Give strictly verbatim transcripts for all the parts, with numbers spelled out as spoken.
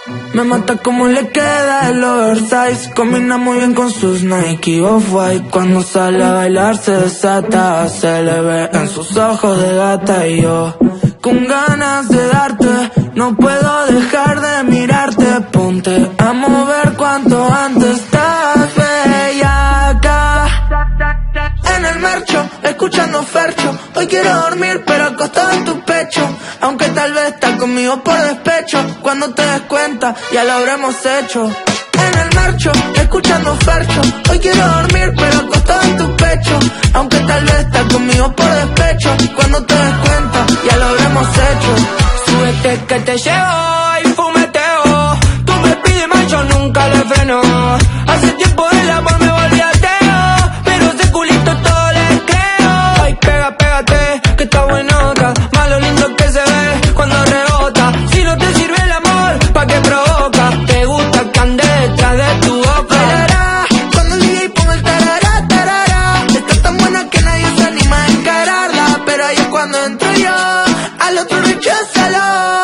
Me mata como le queda el oversize. Combina muy bien con sus Nike Off-White. Cuando sale a bailar se desata. Se le ve en sus ojos de gata. Y yo con ganas de darte, no puedo dejar de mirarte. Ponte a mover cuanto antes. Estás bellaca en el marcho, escuchando Fercho. Hoy quiero dormir pero acostado en tu pecho. Aunque tal vez estás conmigo por despecho. Cuando te des cuenta ya lo habremos hecho. En el marcho, escuchando Fercho. Hoy quiero dormir pero acostado en tu pecho. Aunque tal vez estás conmigo por despecho. Cuando te des cuenta ya lo habremos hecho. Súbete que te llevo y fumeteo. Tú me pides más, yo nunca le freno. Hace tiempo el amor me volví ateo, pero ese culito todo le creo. Ay, pega, pégate, que está buenota. Más lo lindo que se ve cuando rebota. Si no te sirve el amor, ¿pa' qué provoca? Te gusta que ande detrás de tu boca. Tarará, cuando el D J ponga el tarará, tarará. Está tan buena que nadie se anima a encararla. Pero ahí es cuando entro yo, al otro recházalo.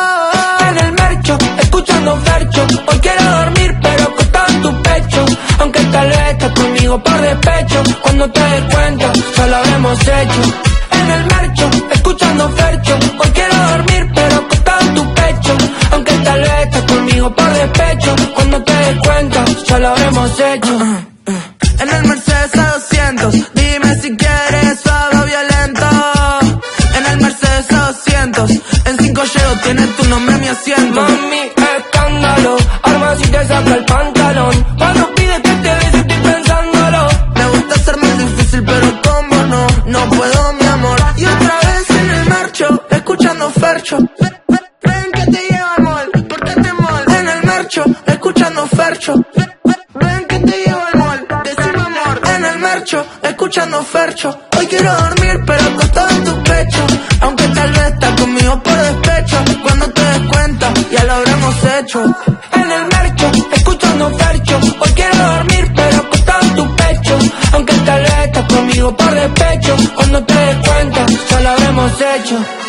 En el mercho, escuchando Fercho. Hoy quiero dormir pero acostado en tu pecho. Aunque tal vez estás conmigo por despecho. Cuando te des cuenta, ya lo habremos hecho. En el mercho, escuchando Fercho. Hoy quiero dormir pero acostado en tu pecho. Aunque tal vez estás conmigo por despecho. Cuando te des cuenta, ya lo habremos hecho. En el Mercedes A doscientos, dime si quieres suave o violento. En el Mercedes A doscientos, en cinco llego, tienes tu nombre en mi asiento. Mami, escándalo, arma si te saca el pantalón. Cuando pides que te bese estoy pensándolo. Me gusta ser más difícil pero como no, no puedo mi amor. Y otra vez en el marcho, escuchando Fercho. Ven que te llevo al mall, porque te mall. En el marcho, escuchando Fercho. Ven que te llevo al mall, decime amor. En el marcho, escuchando Fercho. Hoy quiero dormir pero acostado en tu pecho. Aunque tal vez estás conmigo por despecho. Cuando te des cuenta ya lo habremos hecho. En el mercho, escuchando Fercho. Hoy quiero dormir pero acostado en tu pecho. Aunque tal vez estás conmigo por despecho. Cuando te des cuenta ya lo habremos hecho.